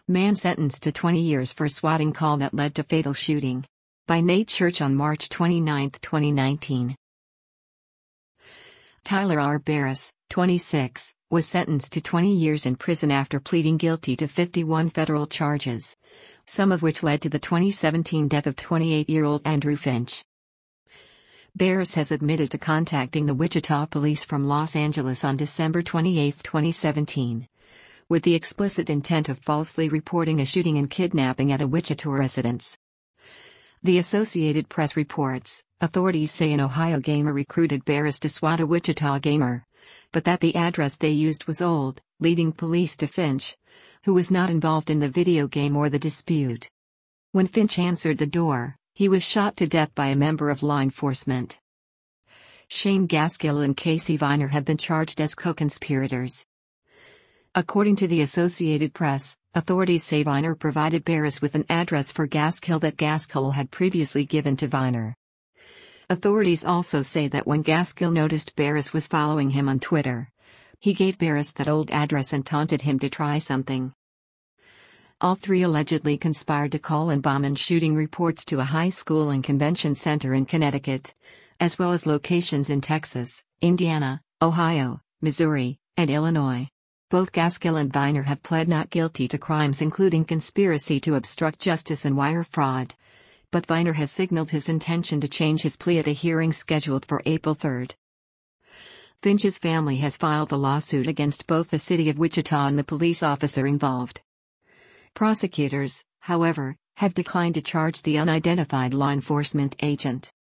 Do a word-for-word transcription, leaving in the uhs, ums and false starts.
Man sentenced to twenty years for swatting call that led to fatal shooting. By Nate Church on March twenty-ninth, twenty nineteen. Tyler R. Barris, twenty-six, was sentenced to twenty years in prison after pleading guilty to fifty-one federal charges, some of which led to the twenty seventeen death of twenty-eight-year-old Andrew Finch. Barris has admitted to contacting the Wichita police from Los Angeles on December twenty-eighth, twenty seventeen, with the explicit intent of falsely reporting a shooting and kidnapping at a Wichita residence. The Associated Press reports, authorities say an Ohio gamer recruited Barris to swat a Wichita gamer, but that the address they used was old, leading police to Finch, who was not involved in the video game or the dispute. When Finch answered the door, he was shot to death by a member of law enforcement. Shane Gaskill and Casey Viner have been charged as co-conspirators. According to the Associated Press, authorities say Viner provided Barris with an address for Gaskill that Gaskill had previously given to Viner. Authorities also say that when Gaskill noticed Barris was following him on Twitter, he gave Barris that old address and taunted him to try something. All three allegedly conspired to call and bomb and shooting reports to a high school and convention center in Connecticut, as well as locations in Texas, Indiana, Ohio, Missouri, and Illinois. Both Gaskill and Viner have pled not guilty to crimes including conspiracy to obstruct justice and wire fraud, but Viner has signaled his intention to change his plea at a hearing scheduled for April third. Finch's family has filed a lawsuit against both the city of Wichita and the police officer involved. Prosecutors, however, have declined to charge the unidentified law enforcement agent.